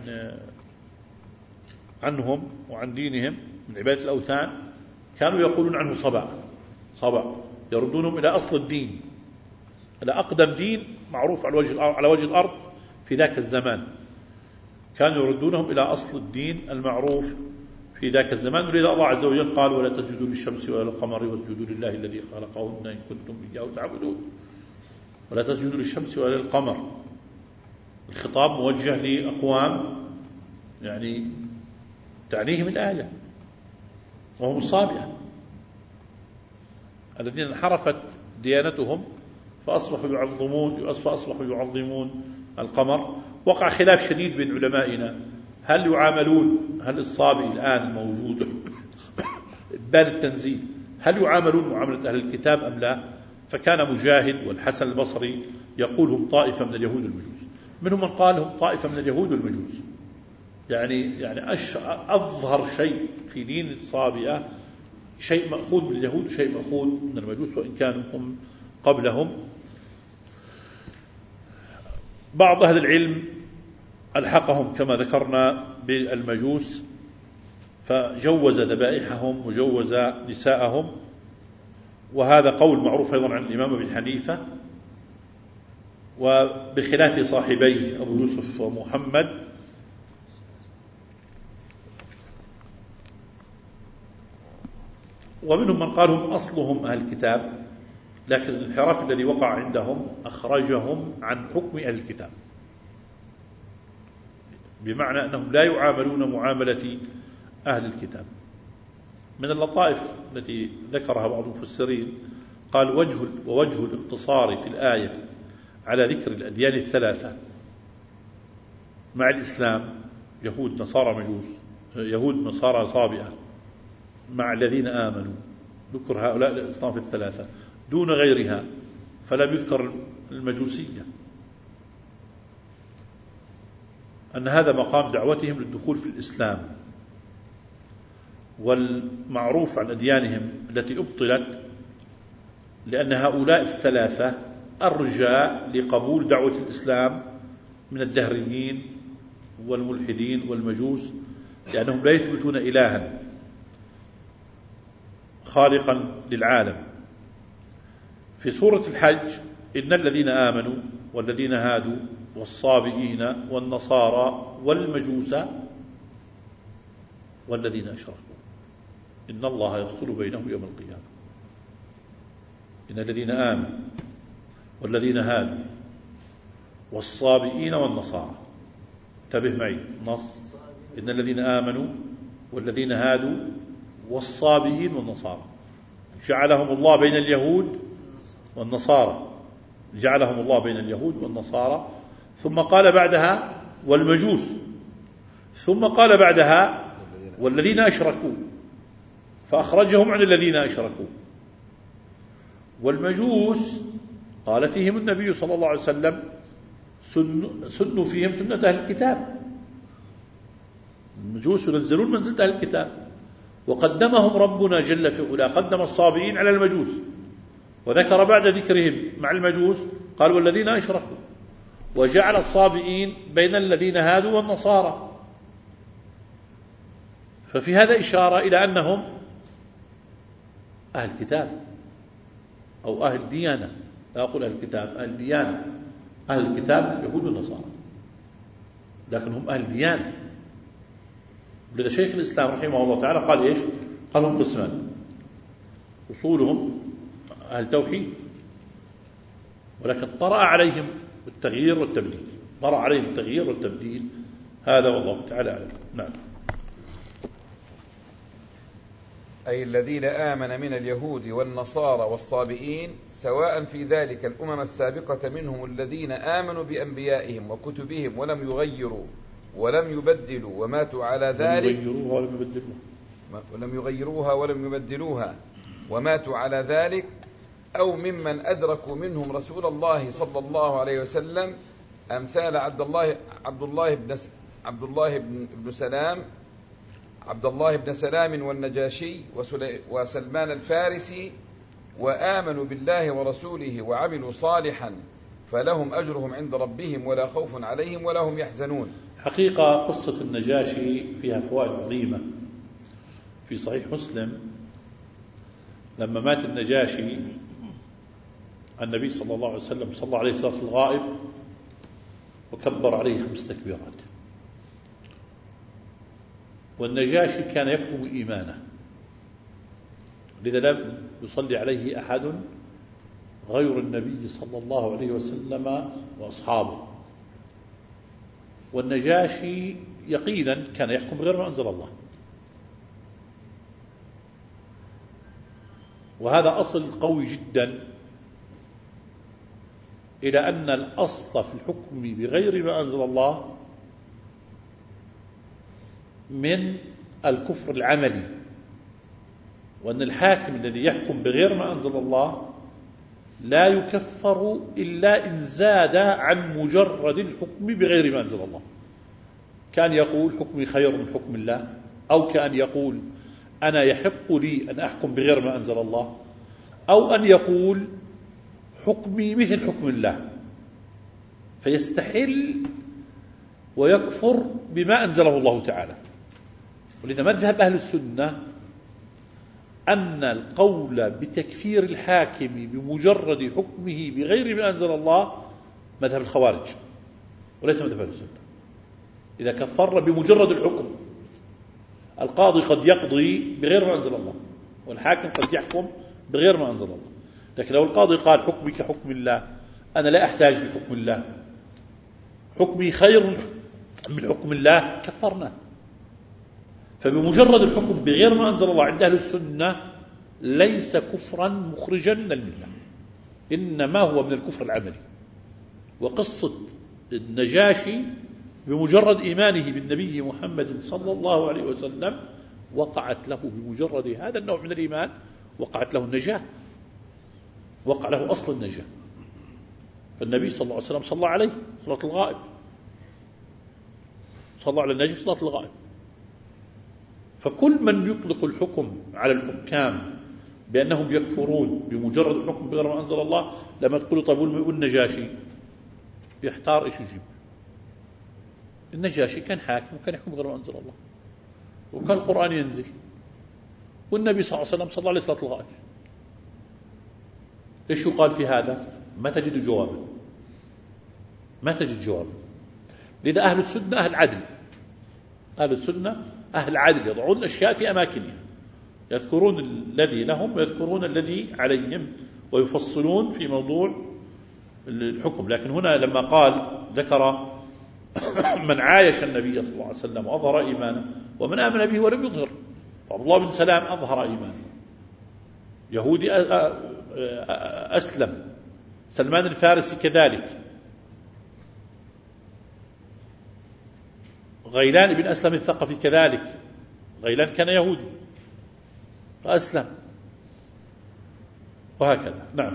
عنهم وعن دينهم من عبادة الأوثان كانوا يقولون عنه صبع صبع، يردونهم إلى أصل الدين، إلى أقدم دين معروف على وجه على وجه الأرض في ذاك الزمان. كانوا يردونهم إلى أصل الدين المعروف في ذاك الزمان. ولذا الله عز وجل قال: ولا تسجدوا للشمس ولا للقمر واسجدوا لله الذي خلقهن إن كنتم إياه تعبدون. ولا تسجدوا للشمس ولا للقمر، الخطاب موجه لأقوام يعني تعنيهم الآية، وهم الصابئة الذين انحرفت ديانتهم فأصبحوا يعظمون فأصبحوا يعظمون القمر. وقع خلاف شديد بين علمائنا: هل يعاملون هل الصابئ الآن الموجود بال التنزيل هل يعاملون معاملة أهل الكتاب أم لا؟ فكان مجاهد والحسن البصري يقول: هم طائفة من اليهود والمجوس. منهم من قال: هم طائفة من اليهود والمجوس. يعني يعني أظهر شيء في دين الصابئة شيء مأخوذ من اليهود وشيء مأخوذ من المجوس، وإن كانوا هم قبلهم. بعض أهل العلم ألحقهم كما ذكرنا بالمجوس، فجوز ذبائحهم وجوز نساءهم، وهذا قول معروف أيضا عن الإمام أبي حنيفة، وبخلاف صاحبيه أبو يوسف ومحمد. ومنهم من قال هم أصلهم أهل الكتاب، لكن الانحراف الذي وقع عندهم أخرجهم عن حكم أهل الكتاب، بمعنى أنهم لا يعاملون معاملة أهل الكتاب. من اللطائف التي ذكرها بعض المفسرين قال: وجه ووجه الاقتصار في الآية على ذكر الأديان الثلاثة مع الإسلام، يهود نصارى مجوس، يهود نصارى صابئة، مع الذين آمنوا، ذكر هؤلاء الأصناف الثلاثة دون غيرها، فلم يذكر المجوسية، أن هذا مقام دعوتهم للدخول في الإسلام. والمعروف عن أديانهم التي أبطلت لأن هؤلاء الثلاثة أرجى لقبول دعوة الإسلام من الدهريين والملحدين والمجوس، لأنهم لا يثبتون إلها خالقا للعالم. في سورة الحج: إن الذين آمنوا والذين هادوا والصابئين والنصارى والمجوس والذين أشركوا إن الله يفصل بينهم يوم القيامة. إن الذين آمنوا والذين هادوا والصابئين والنصارى. انتبه معي نص: إن الذين آمنوا والذين هادوا والصابئين والنصارى. جعلهم الله بين اليهود والنصارى، جعلهم الله بين اليهود والنصارى. ثم قال بعدها والمجوس، ثم قال بعدها والذين أشركوا، فأخرجهم عن الذين أشركوا. والمجوس قال فيهم النبي صلى الله عليه وسلم: سنوا فيهم سنة أهل الكتاب. المجوس ينزلون منزلة أهل الكتاب، وقدمهم ربنا جل في علاه، قدم الصابئين على المجوس، وذكر بعد ذكرهم مع المجوس قال والذين أشركوا، وجعل الصابئين بين الذين هادوا والنصارى. ففي هذا إشارة إلى أنهم أهل كتاب أو أهل ديانة. لا أقول أهل كتاب، أهل ديانة. أهل الكتاب يهود والنصارى، لكن هم أهل ديانة. لذا شيخ الإسلام رحمه الله تعالى قال إيش؟ قال هم قسمان: أصولهم أهل توحيد، ولكن طرأ عليهم التغيير والتبديل، طرأ عليهم التغيير والتبديل. هذا والله تعالى أعلم. نعم. أي الذين آمن من اليهود والنصارى والصابئين، سواء في ذلك الأمم السابقة منهم الذين آمنوا بأنبيائهم وكتبهم ولم يغيروا ولم يبدلوا وماتوا على ذلك، ولم يغيروها ولم يبدلوها وماتوا على ذلك، أو ممن أدركوا منهم رسول الله صلى الله عليه وسلم، أمثال عبد الله عبد الله بن عبد الله بن سلام عبد الله بن سلام والنجاشي وسلمان الفارسي، وآمنوا بالله ورسوله وعملوا صالحا فلهم أجرهم عند ربهم ولا خوف عليهم ولا هم يحزنون. حقيقة قصة النجاشي فيها فوائد عظيمة. في صحيح مسلم لما مات النجاشي النبي صلى الله عليه وسلم صلى عليه صلاة الغائب وكبر عليه خمس تكبيرات، والنجاشي كان يكتم إيمانه، لذا لم يصلي عليه أحد غير النبي صلى الله عليه وسلم وأصحابه. والنجاشي يقينا كان يحكم بغير ما أنزل الله، وهذا أصل قوي جدا إلى أن الأصل في الحكم بغير ما أنزل الله من الكفر العملي، وأن الحاكم الذي يحكم بغير ما أنزل الله لا يكفر إلا إن زاد عن مجرد الحكم بغير ما أنزل الله. كان يقول حكمي خير من حكم الله، أو كان يقول أنا يحق لي أن أحكم بغير ما أنزل الله، أو أن يقول حكمي مثل حكم الله، فيستحل ويكفر بما أنزله الله تعالى. ولذا مذهب أهل السنة أن القول بتكفير الحاكم بمجرد حكمه بغير ما أنزل الله مذهب الخوارج وليس مذهب أهل السنة. إذا كفر بمجرد الحكم، القاضي قد يقضي بغير ما أنزل الله، والحاكم قد يحكم بغير ما أنزل الله، لكن لو القاضي قال حكمي كحكم الله، أنا لا أحتاج لحكم الله، حكمي خير من حكم الله، كفرنا. فبمجرد الحكم بغير ما أنزل الله عند أهل السنة ليس كفرا مخرجا من الملة، إنما هو من الكفر العملي. وقصة النجاشي بمجرد إيمانه بالنبي محمد صلى الله عليه وسلم وقعت له بمجرد هذا النوع من الإيمان وقعت له النجاة، وقع له أصل النجاة. فالنبي صلى الله عليه وسلم صلى عليه صلاة الغائب، صلى على النجاشي صلاة الغائب. فكل من يطلق الحكم على الحكام بأنهم يكفرون بمجرد الحكم بغير ما أنزل الله، لما تقولوا طيب والنجاشي يحتار إيش يجيب. النجاشي كان حاكم وكان يحكم بغير ما أنزل الله، وكان القرآن ينزل، والنبي صلى الله عليه وسلم صلى عليه ثلاث لغات. إيش يقال في هذا؟ ما تجد جوابا، ما تجد جوابا. لذا أهل السنة أهل عدل، أهل السنة أهل عدل، يضعون الأشياء في أماكنها، يذكرون الذي لهم ويذكرون الذي عليهم، ويفصلون في موضوع الحكم. لكن هنا لما قال ذكر من عايش النبي صلى الله عليه وسلم وأظهر إيمانه، ومن آمن به ولم يظهر. عبد الله بن سلام أظهر إيمانه، يهودي أسلم، سلمان الفارسي كذلك، غيلان بن أسلم الثقفي كذلك، غيلان كان يهودي فأسلم، وهكذا. نعم.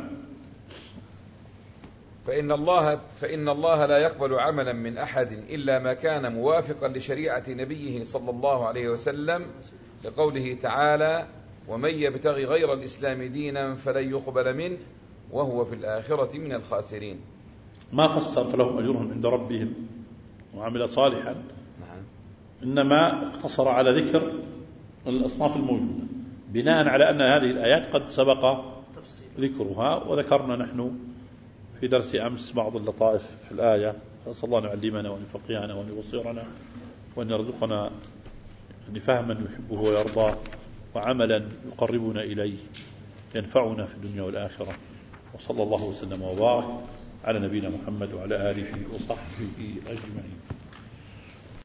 فإن الله فإن الله لا يقبل عملا من أحد إلا ما كان موافقا لشريعة نبيه صلى الله عليه وسلم، لقوله تعالى: ومن يبتغي غير الإسلام دينا فلن يقبل منه وهو في الآخرة من الخاسرين. ما فسر فلهم أجرهم عند ربهم وعمل صالحا، إنما اقتصر على ذكر الأصناف الموجودة، بناء على أن هذه الآيات قد سبق ذكرها، وذكرنا نحن في درس أمس بعض اللطائف في الآية. فأسأل الله أن يعلمنا وأن يفقهنا وأن يبصرنا وأن يرزقنا فهما يحبه ويرضاه، وعملا يقربنا إليه ينفعنا في الدنيا والآخرة. وصلى الله وسلم وبارك على نبينا محمد وعلى آله وصحبه أجمعين.